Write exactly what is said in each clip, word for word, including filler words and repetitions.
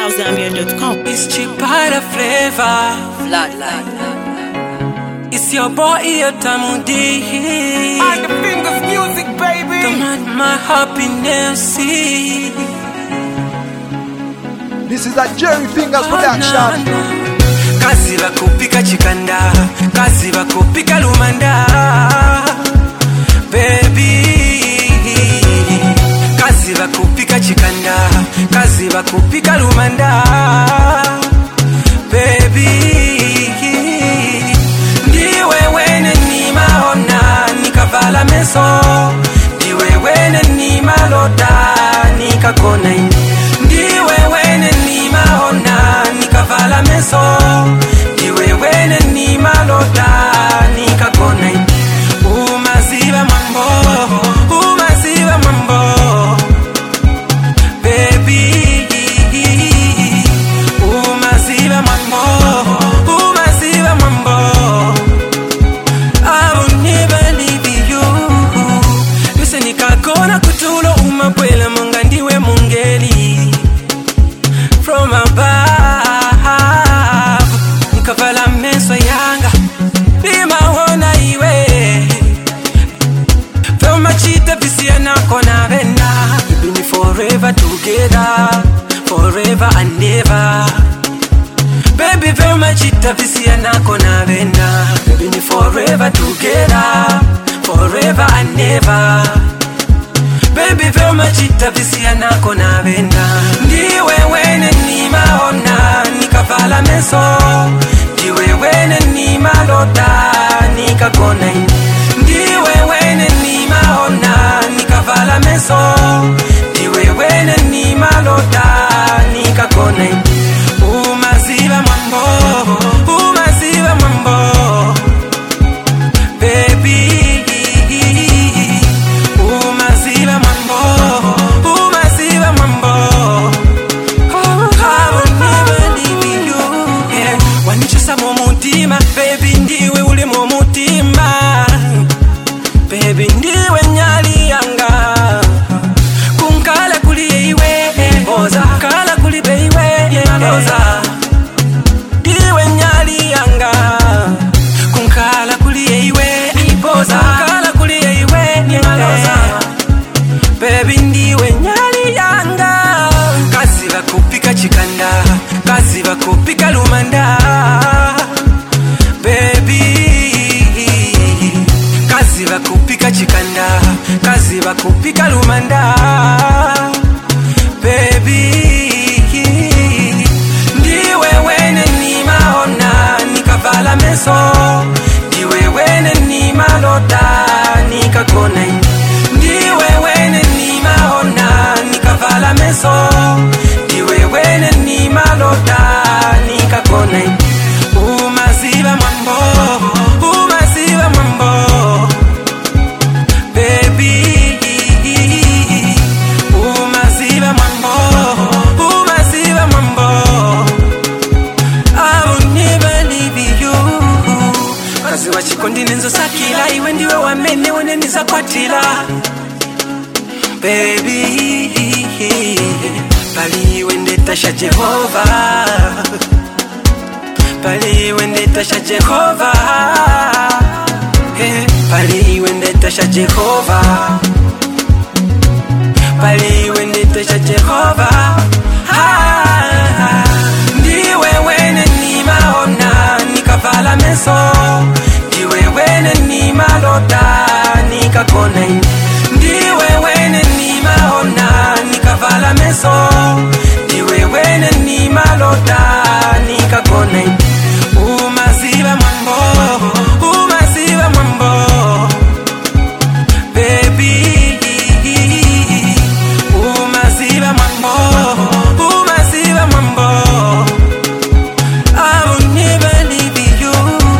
house zambia dot com. It's cheaper flavor. Bloodline. It's your boy, your Tamudi. And the fingers music, baby. Come on, my happiness. This is a Jerry Fingers production. Kazi bakupika chikanda, kazi bakupika lumanda, baby. Kazi bakupika chikanda, kazi bakupika lumanda, baby. Ndiwe wene ni maona, nikavala meso. Ndiwe wene ni malota, nikakona ini. Ndiwe wene ni maona, nikavala meso. Ndiwe wene ni malota, nikakona ini. Umaziba mambo, umaziba mambo, baby. Umaziba mambo, umaziba mambo. I will never leave you. Listen, nikakona kutulo umapwela munga ndiwe mungeli. From above, nikavala meso yanga, nimawona iwe. Fema chita visia nako na vena. We've been forever together, forever and never. Baby, fema chita visia nako na vena. We've been forever together, forever and never. Baby, fema chita visia nako na vena. Ndiwe wene ni maona, nikavala meso. Ndiwe wene ni malota, nikakona ini. Ndiwe wene ni maona, nikavala meso. Ndiwe wene ni malota, nikakona ini. Umaziba mambo, umaziba mambo, baby. Umaziba mambo, umaziba mambo. Oh, I will never leave you. Yeah. Wanichesa mu mutima, baby, ndiwe uli mu mutima. Baby, ndiwe nyali yanga. Kunkala kuli iwe, oza. Kala kuli beiwe, oza. Ndiwe nyali yanga. Kunkala kuli iwe, oza. Kala kuli iwe, oza. Baby, ndiwe nyali yanga. Kazi bakupika chikanda, kazi bakupika lumanda, baby. Kazi bakupika chikanda, kazi bakupika lumanda, baby. Ndiwe wene ni maona, nikavala meso. Ndiwe wene ni malota, nikakona ini. Ndiwe wene ni maona, nikavala meso. Ndiwe wene ni malota, nikakona ini. Umaziba mambo, umaziba mambo, baby. Umaziba mambo, umaziba mambo. I will never leave you. Kazi wachikondi nenzo sakila, iwe ndiwe wamene wene zakwatila, baby. Pali wende tasha Jehova, pali wende tasha Jehova, hey. Pali wende tasha Jehova, pali wende tasha Jehova. Ah, ndiwe wene ni maona, nikavala meso. Ndiwe wene ni malota, nikakona ini. Ndiwe wene ni maona, nikavala meso. Ndiwe wene ni malota, nikakona ini. Umaziba mambo, umaziba mambo, baby. Umaziba mambo, umaziba mambo. I will never leave you.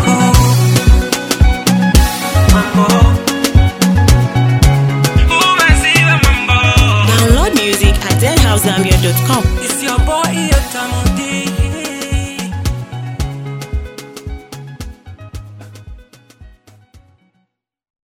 Mambo. Download music at den house zambia dot com.